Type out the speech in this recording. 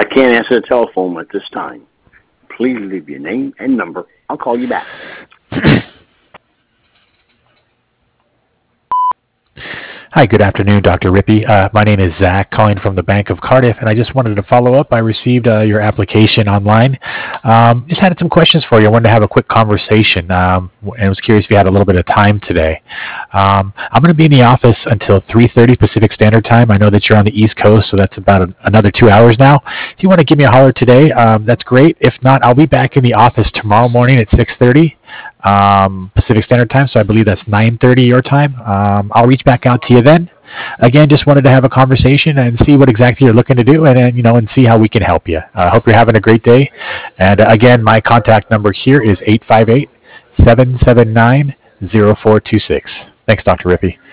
I can't answer the telephone at this time. Please leave your name and number. I'll call you back. Hi, good afternoon, Dr. Rippey. My name is Zach, calling from the Bank of Cardiff, and I just wanted to follow up. I received your application online. Just had some questions for you. I wanted to have a quick conversation, and I was curious if you had a little bit of time today. I'm going to be in the office until 3:30 Pacific Standard Time. I know that you're on the East Coast, so that's about another 2 hours now. If you want to give me a holler today, that's great. If not, I'll be back in the office tomorrow morning at 6:30. Pacific Standard Time, so I believe that's 9:30 your time. I'll reach back out to you then. Again, just wanted to have a conversation and see what exactly you're looking to do, and see how we can help you. I hope you're having a great day. And again, my contact number here is 858-779-0426. Thanks, Dr. Rippey.